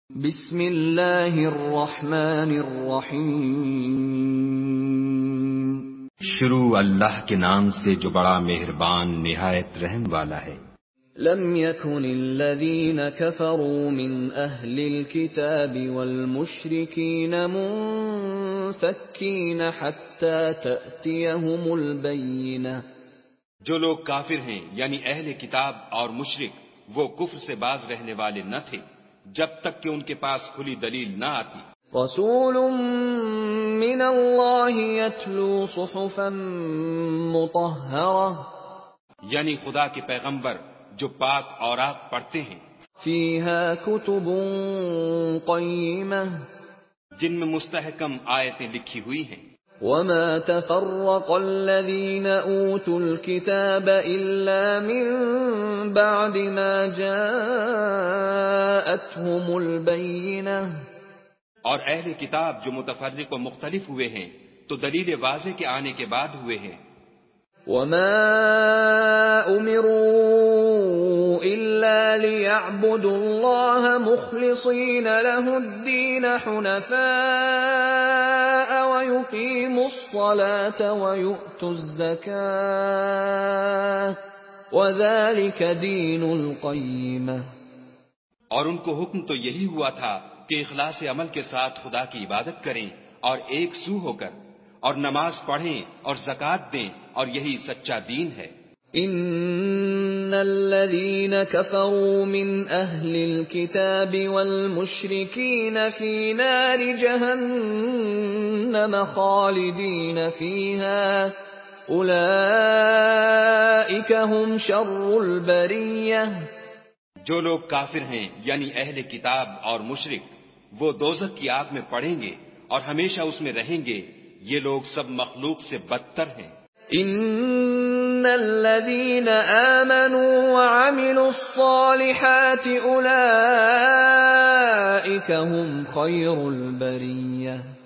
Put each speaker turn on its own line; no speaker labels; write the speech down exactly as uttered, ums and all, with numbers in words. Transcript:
بسم اللہ الرحمن الرحیم۔
شروع اللہ کے نام سے جو بڑا مہربان نہایت رحم والا ہے۔
لم يكن الذين كفروا من أهل الكتاب والمشركين منفكين حتى تأتيهم البينة۔
جو لوگ کافر ہیں یعنی اہل کتاب اور مشرک وہ کفر سے باز رہنے والے نہ تھے جب تک کہ ان کے پاس کھلی دلیل نہ آتی۔
رسول من اللہ یتلو صحفا مطہرہ،
یعنی خدا کے پیغمبر جو پاک اوراق پڑھتے ہیں،
فیہا کتب قیمہ،
جن میں مستحکم آیتیں لکھی ہوئی ہیں۔
وما تفرق الذین اوتوا الکتاب الا من بعد ما جاءتهم البینہ،
اور اہل کتاب جو متفرق و مختلف ہوئے ہیں تو دلیل واضح کے آنے کے بعد ہوئے ہیں۔
وما امروا الا ليعبدوا الله مخلصين له الدين حنفاء ويقيموا الصلاة ويؤتوا الزكاة وذلك دين القيمة۔
اور ان کو حکم تو یہی ہوا تھا کہ اخلاص عمل کے ساتھ خدا کی عبادت کریں اور ایک سو ہو کر، اور نماز پڑھیں اور زکوٰۃ دیں، اور یہی سچا دین ہے۔
ان الذين كفروا من اهل الكتاب والمشركين في نار جهنم خالدين فيها اولئك هم شر البرية۔
جو لوگ کافر ہیں یعنی اہل کتاب اور مشرک وہ دوزخ کی آگ میں پڑیں گے اور ہمیشہ اس میں رہیں گے، یہ لوگ سب مخلوق سے بدتر ہیں۔
ان الذين آمنوا وعملوا الصالحات اولئك هم خير البرية۔